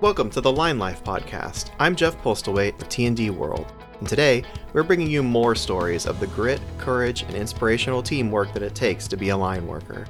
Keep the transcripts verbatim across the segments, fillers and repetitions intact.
Welcome to the Line Life Podcast. I'm Jeff Postlethwaite of T and D World, and today we're bringing you more stories of the grit, courage, and inspirational teamwork that it takes to be a line worker.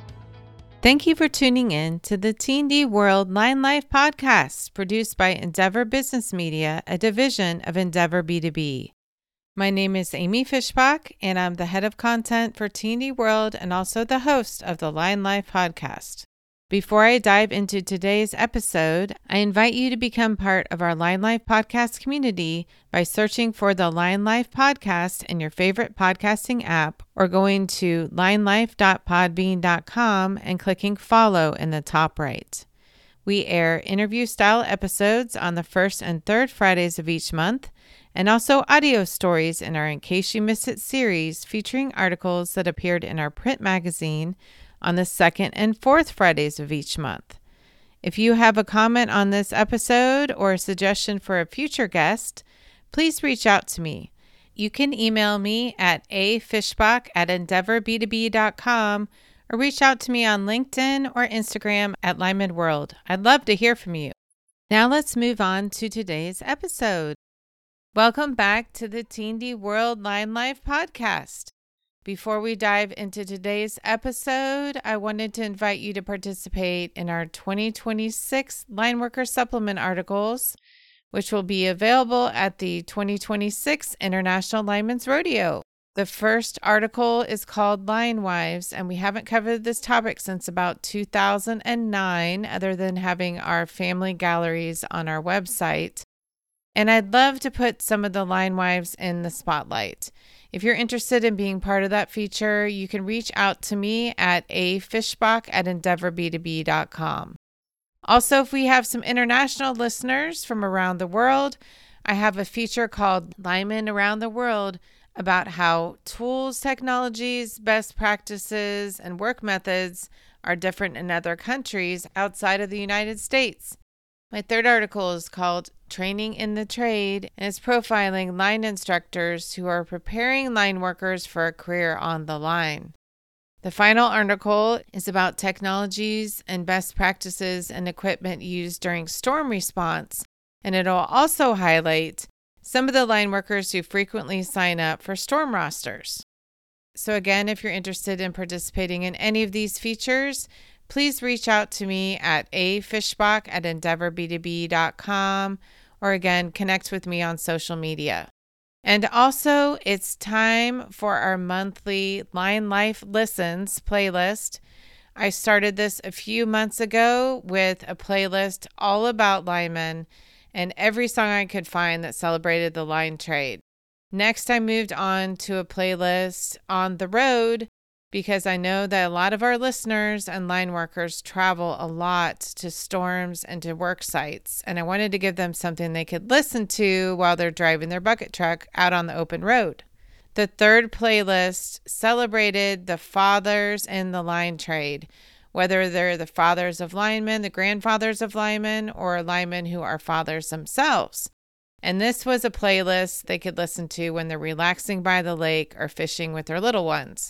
Thank you for tuning in to the T and D World Line Life Podcast, produced by Endeavor Business Media, a division of Endeavor B two B. My name is Amy Fishbach, and I'm the head of content for T and D World and also the host of the Line Life Podcast. Before I dive into today's episode, I invite you to become part of our Line Life Podcast community by searching for the Line Life Podcast in your favorite podcasting app or going to line life dot podbean dot com and clicking follow in the top right. We air interview-style episodes on the first and third Fridays of each month, and also audio stories in our In Case You Missed It series featuring articles that appeared in our print magazine on the second and fourth Fridays of each month. If you have a comment on this episode or a suggestion for a future guest, please reach out to me. You can email me at a fishbach at endeavor b two b dot com or reach out to me on LinkedIn or Instagram at Lineman World. I'd love to hear from you. Now let's move on to today's episode. Welcome back to the T and D World Line Life Podcast. Before we dive into today's episode, I wanted to invite you to participate in our twenty twenty-six Line Worker Supplement articles, which will be available at the twenty twenty-six International Linemen's Rodeo. The first article is called Line Wives, and we haven't covered this topic since about two thousand nine, other than having our family galleries on our website. And I'd love to put some of the line wives in the spotlight. If you're interested in being part of that feature, you can reach out to me at a fishbach at endeavor b two b dot com. Also, if we have some international listeners from around the world, I have a feature called Linemen Around the World about how tools, technologies, best practices, and work methods are different in other countries outside of the United States. My third article is called Training in the Trade, and it's profiling line instructors who are preparing line workers for a career on the line. The final article is about technologies and best practices and equipment used during storm response, and it'll also highlight some of the line workers who frequently sign up for storm rosters. So again, if you're interested in participating in any of these features, please reach out to me at a fishbach at endeavor b two b dot com, or again, connect with me on social media. And also, it's time for our monthly Line Life Listens playlist. I started this a few months ago with a playlist all about linemen and every song I could find that celebrated the line trade. Next, I moved on to a playlist on the road, because I know that a lot of our listeners and line workers travel a lot to storms and to work sites, and I wanted to give them something they could listen to while they're driving their bucket truck out on the open road. The third playlist celebrated the fathers in the line trade, whether they're the fathers of linemen, the grandfathers of linemen, or linemen who are fathers themselves. And this was a playlist they could listen to when they're relaxing by the lake or fishing with their little ones.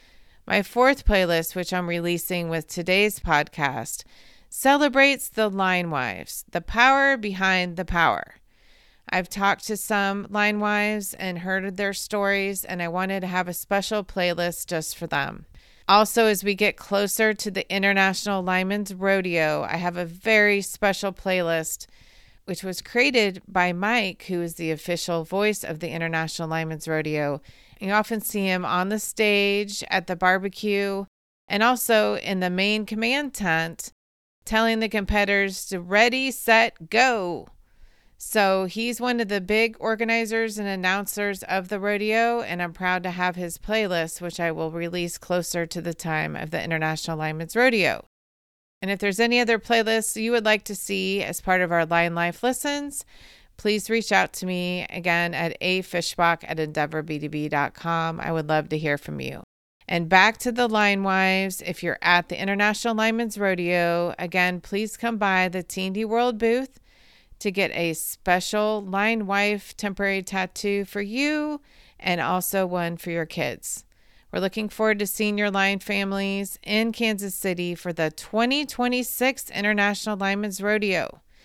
My fourth playlist, which I'm releasing with today's podcast, celebrates the line wives, the power behind the power. I've talked to some line wives and heard their stories, and I wanted to have a special playlist just for them. Also, as we get closer to the International Linemen's Rodeo, I have a very special playlist, which was created by Mike, who is the official voice of the International Linemen's Rodeo. You often see him on the stage, at the barbecue, and also in the main command tent, telling the competitors to ready, set, go. So he's one of the big organizers and announcers of the rodeo, and I'm proud to have his playlist, which I will release closer to the time of the International Linemen's Rodeo. And if there's any other playlists you would like to see as part of our Line Life Listens, please reach out to me again at a fishbach at endeavor b two b dot com. I would love to hear from you. And back to the line wives, if you're at the International Linemen's Rodeo, again, please come by the T and D World booth to get a special line wife temporary tattoo for you and also one for your kids. We're looking forward to seeing your line families in Kansas City for the twenty twenty-six International Linemen's Rodeo.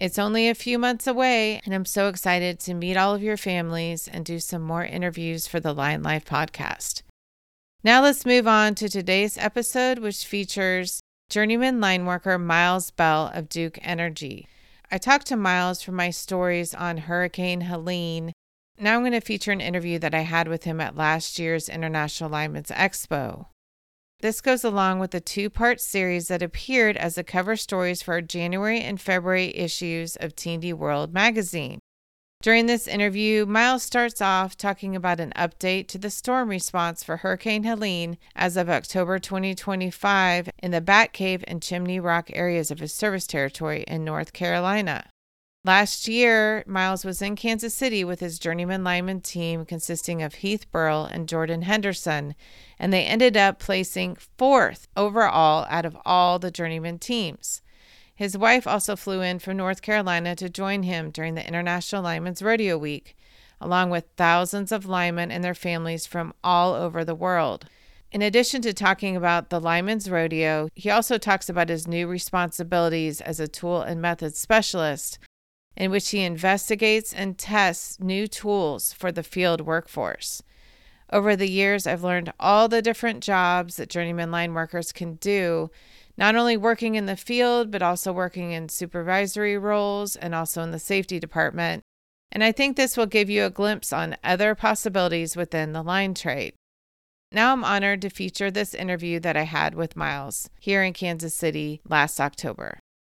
It's only a few months away, and I'm so excited to meet all of your families and do some more interviews for the Line Life podcast. Now let's move on to today's episode, which features journeyman line worker Miles Bell of Duke Energy. I talked to Miles for my stories on Hurricane Helene. Now I'm going to feature an interview that I had with him at last year's International Linemen's Expo. This goes along with the two-part series that appeared as the cover stories for our January and February issues of T and D World magazine. During this interview, Miles starts off talking about an update to the storm response for Hurricane Helene as of October twenty twenty-five in the Bat Cave and Chimney Rock areas of his service territory in North Carolina. Last year, Miles was in Kansas City with his journeyman lineman team consisting of Heath Burrell and Jordan Henderson, and they ended up placing fourth overall out of all the journeyman teams. His wife also flew in from North Carolina to join him during the International Linemen's Rodeo Week, along with thousands of linemen and their families from all over the world. In addition to talking about the Linemen's Rodeo, he also talks about his new responsibilities as a tool and method specialist, in which he investigates and tests new tools for the field workforce. Over the years, I've learned all the different jobs that journeyman line workers can do, not only working in the field, but also working in supervisory roles and also in the safety department. And I think this will give you a glimpse on other possibilities within the line trade. Now I'm honored to feature this interview that I had with Miles here in Kansas City last October.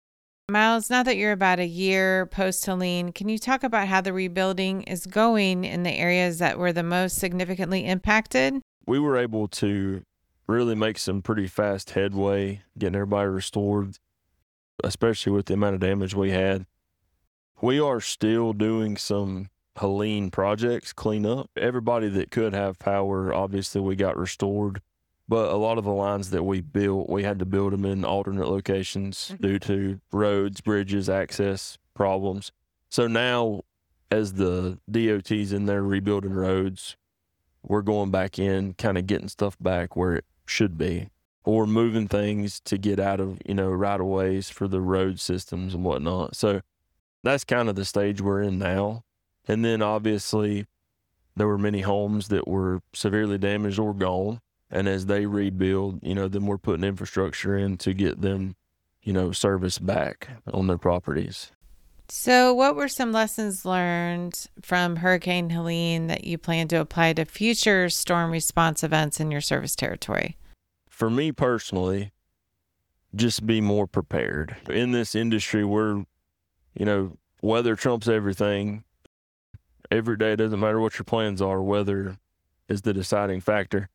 Miles, now that you're about a year post-Helene, can you talk about how the rebuilding is going in the areas that were the most significantly impacted? We were able to really make some pretty fast headway, getting everybody restored, especially with the amount of damage we had. We are still doing some Helene projects, cleanup. Everybody that could have power, obviously we got restored. But a lot of the lines that we built, we had to build them in alternate locations mm-hmm. due to roads, bridges, access problems. So now, as the D O T's in there rebuilding roads, we're going back in, kind of getting stuff back where it should be, or moving things to get out of, you know, right-of-ways for the road systems and whatnot. So that's kind of the stage we're in now. And then, obviously, there were many homes that were severely damaged or gone. And as they rebuild, you know, then we're putting infrastructure in to get them, you know, service back on their properties. So what were some lessons learned from Hurricane Helene that you plan to apply to future storm response events in your service territory? For me personally, just be more prepared. In this industry, we're, you know, weather trumps everything. Every day, doesn't matter what your plans are, weather is the deciding factor.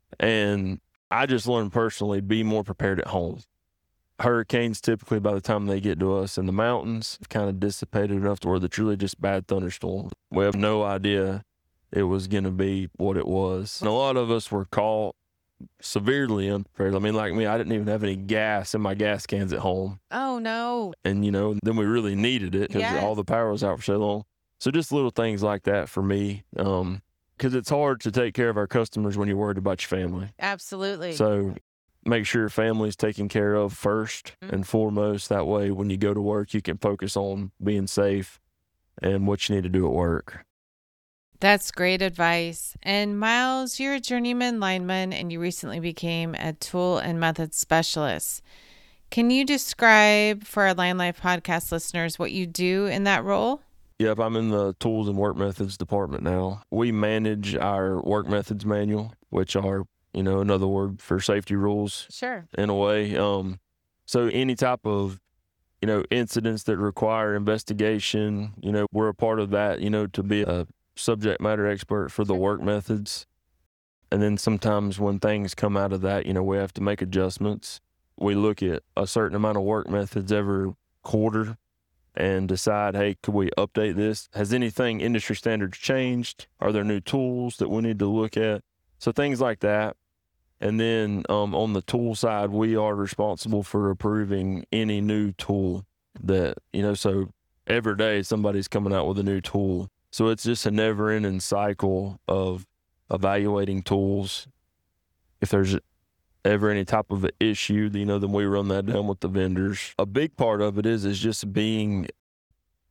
And I just learned personally, be more prepared at home. Hurricanes, typically by the time they get to us in the mountains, have kind of dissipated enough to where it's really just bad thunderstorms. We have no idea it was going to be what it was. And a lot of us were caught severely unprepared. I mean, like me, I didn't even have any gas in my gas cans at home. Oh, no. And, you know, then we really needed it because yes. all the power was out for so long. So just little things like that for me. Um, Because it's hard to take care of our customers when you're worried about your family. Absolutely. So make sure your family's taken care of first mm-hmm. and foremost. That way, when you go to work, you can focus on being safe and what you need to do at work. That's great advice. And Miles, you're a journeyman lineman and you recently became a tool and method specialist. Can you describe for our Line Life podcast listeners what you do in that role? Yep, I'm in the tools and work methods department now. We manage our work methods manual, which are, you know, another word for safety rules. Sure. In a way. Um, so any type of, you know, incidents that require investigation, you know, we're a part of that, you know, to be a subject matter expert for the work methods. And then sometimes when things come out of that, you know, we have to make adjustments. We look at a certain amount of work methods every quarter and decide, hey, could we update this? Has anything industry standards changed? Are there new tools that we need to look at? So things like that. And then um, on the tool side, we are responsible for approving any new tool that, you know, so every day somebody's coming out with a new tool. So it's just a never-ending cycle of evaluating tools. If there's ever any type of an issue, you know, then we run that down with the vendors. A big part of it is is just being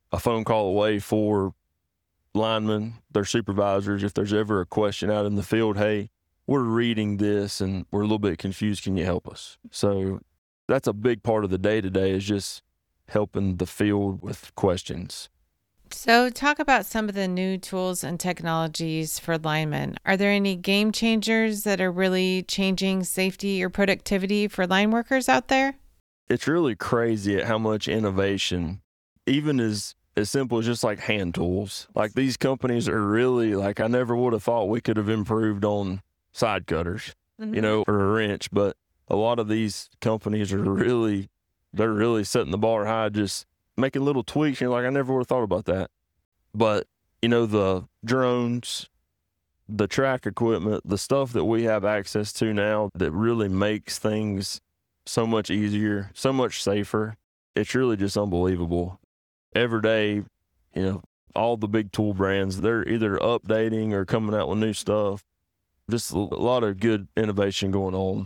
a phone call away for linemen, their supervisors. If there's ever a question out in the field, hey, we're reading this and we're a little bit confused. Can you help us? So that's a big part of the day-to-day is just helping the field with questions. So talk about some of the new tools and technologies for linemen. Are there any game changers that are really changing safety or productivity for line workers out there? It's really crazy at how much innovation, even as, as simple as just like hand tools. Like these companies are really like, I never would have thought we could have improved on side cutters, mm-hmm. you know, or a wrench. But a lot of these companies are really, they're really setting the bar high, just making little tweaks. You're like, I never would have thought about that. But, you know, the drones, the track equipment, the stuff that we have access to now that really makes things so much easier, so much safer. It's really just unbelievable. Every day, you know, all the big tool brands, they're either updating or coming out with new stuff. Just a lot of good innovation going on.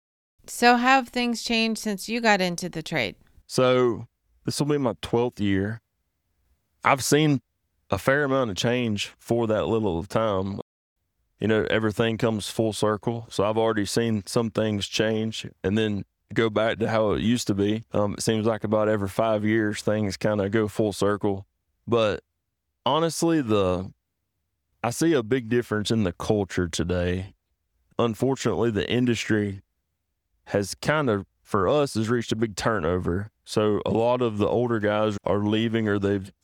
So how have things changed since you got into the trade? So this will be my twelfth year. I've seen a fair amount of change for that little time. You know, everything comes full circle. So I've already seen some things change and then go back to how it used to be. Um, it seems like about every five years, things kind of go full circle. But honestly, the I see a big difference in the culture today. Unfortunately, the industry has kind of, for us, has reached a big turnover. So a lot of the older guys are leaving or they've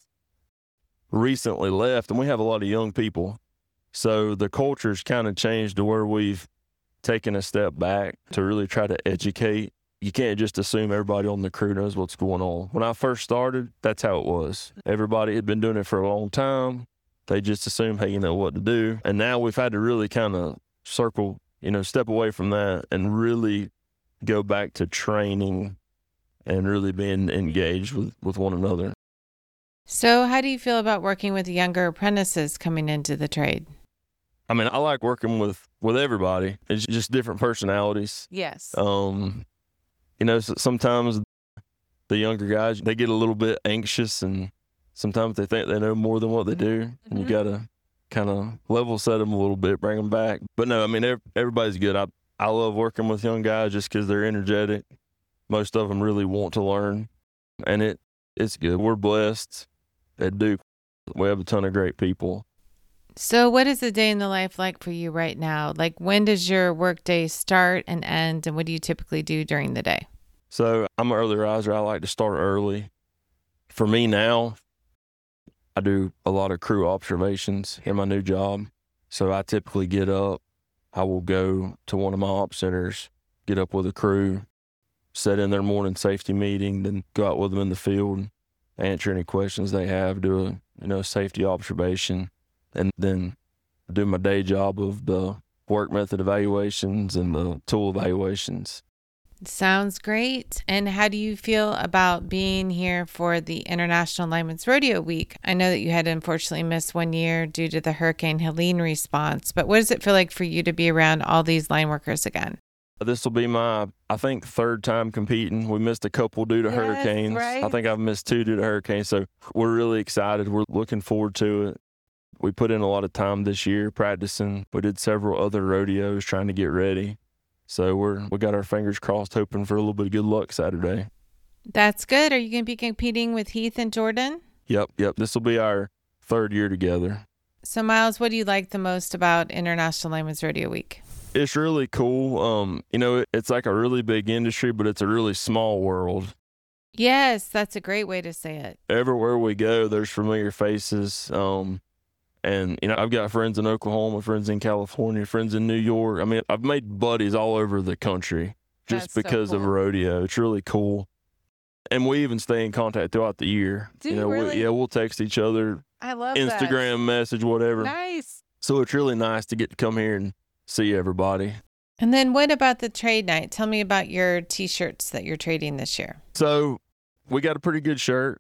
recently left, and we have a lot of young people. So the culture's kind of changed to where we've taken a step back to really try to educate. You can't just assume everybody on the crew knows what's going on. When I first started, that's how it was. Everybody had been doing it for a long time. They just assume, hey, you know what to do. And now we've had to really kind of circle, you know, step away from that and really go back to training and really being engaged with, with one another. So how do you feel about working with younger apprentices coming into the trade? I mean, I like working with, with everybody. It's just different personalities. Yes. Um, you know, sometimes the younger guys, they get a little bit anxious and sometimes they think they know more than what they do. Mm-hmm. And you got to kind of level set them a little bit, bring them back. But no, I mean, everybody's good. I, I love working with young guys just because they're energetic. Most of them really want to learn. And it it's good. We're blessed at Duke. We have a ton of great people. So what is a day in the life like for you right now? Like, when does your workday start and end, and what do you typically do during the day? So I'm an early riser. I like to start early. For me now, I do a lot of crew observations in my new job. So I typically get up. I will go to one of my op centers, get up with a crew, set in their morning safety meeting, then go out with them in the field, answer any questions they have, do a you know safety observation, and then do my day job of the work method evaluations and the tool evaluations. Sounds great. And how do you feel about being here for the International Lineman's Rodeo Week? I know that you had unfortunately missed one year due to the Hurricane Helene response, but what does it feel like for you to be around all these line workers again? This will be my, I think, third time competing. We missed a couple due to yes, hurricanes. Right? I think I've missed two due to hurricanes, so we're really excited. We're looking forward to it. We put in a lot of time this year practicing. We did several other rodeos trying to get ready. So we're we got our fingers crossed, hoping for a little bit of good luck Saturday. That's good. Are you going to be competing with Heath and Jordan? Yep, yep. This will be our third year together. So, Miles, what do you like the most about International Lineman's Rodeo Week? It's really cool. Um, you know, it, it's like a really big industry, but it's a really small world. Yes, that's a great way to say it. Everywhere we go, there's familiar faces. Um, and, you know, I've got friends in Oklahoma, friends in California, friends in New York. I mean, I've made buddies all over the country just that's because so cool. of rodeo. It's really cool. And we even stay in contact throughout the year. Do you you know, really? we, yeah, we'll text each other. I love Instagram that. message, whatever. Nice. So it's really nice to get to come here and see everybody. And then what about the trade night? Tell me about your T-shirts that you're trading this year. So we got a pretty good shirt.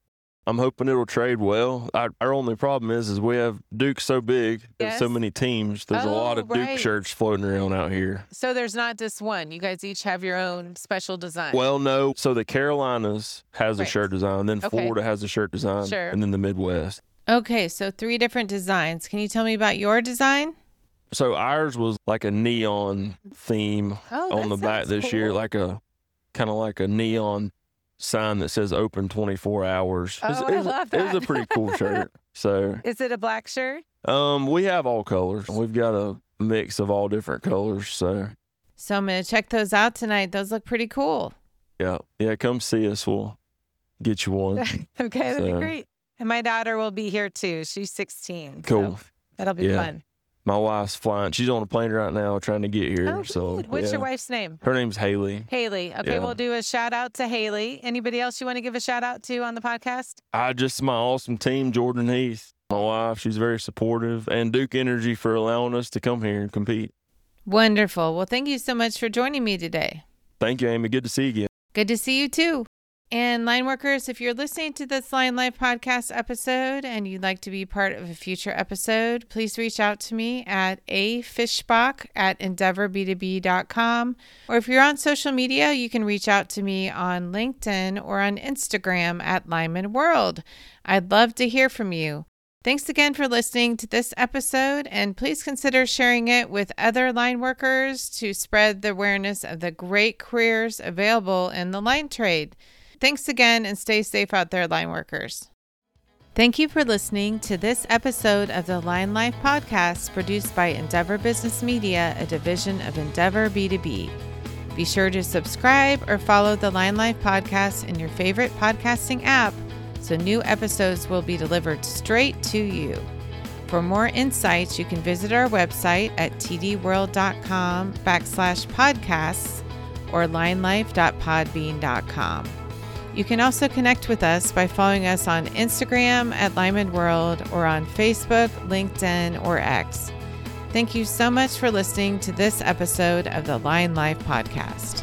I'm hoping it'll trade well. Our, our only problem is, is we have Duke so big, there's Yes. so many teams. There's Oh, a lot of Duke right. shirts floating around out here. So there's not just one. You guys each have your own special design. Well, no. So the Carolinas has a Right. shirt design, then Okay. Florida has a shirt design, Sure. and then the Midwest. Okay, so three different designs. Can you tell me about your design? So ours was like a neon theme Oh, on the back this year, like a kind of like a neon sign that says open twenty-four hours. Oh, It's- I it's, love It was a that. pretty cool shirt. So Is it a black shirt? um, we have all colors. We've got a mix of all different colors. So So I'm going to check those out tonight. Those look pretty cool. yeah, yeah, come see us. We'll get you one. Okay, that'd be So- great. And my daughter will be here too. She's sixteen. Cool. So that'll be Yeah. fun. My wife's flying. She's on a plane right now trying to get here. Oh, so good. What's your yeah. wife's name? Her name's Haley. Haley. Okay, Yeah. we'll do a shout out to Haley. Anybody else you want to give a shout out to on the podcast? I just my awesome team, Jordan Heath. My wife, she's very supportive, and Duke Energy for allowing us to come here and compete. Wonderful. Well, thank you so much for joining me today. Thank you, Amy. Good to see you again. Good to see you too. And line workers, if you're listening to this Line Life podcast episode and you'd like to be part of a future episode, please reach out to me at a fishbach at endeavor b two b dot com. Or if you're on social media, you can reach out to me on LinkedIn or on Instagram at Lineman World. I'd love to hear from you. Thanks again for listening to this episode, and please consider sharing it with other line workers to spread the awareness of the great careers available in the line trade. Thanks again, and stay safe out there, line workers. Thank you for listening to this episode of the Line Life podcast produced by Endeavor Business Media, a division of Endeavor B two B. Be sure to subscribe or follow the Line Life podcast in your favorite podcasting app so new episodes will be delivered straight to you. For more insights, you can visit our website at tdworld.com backslash podcasts or linelife dot podbean dot com. You can also connect with us by following us on Instagram at Lineman World or on Facebook, LinkedIn, or X. Thank you so much for listening to this episode of the Line Life podcast.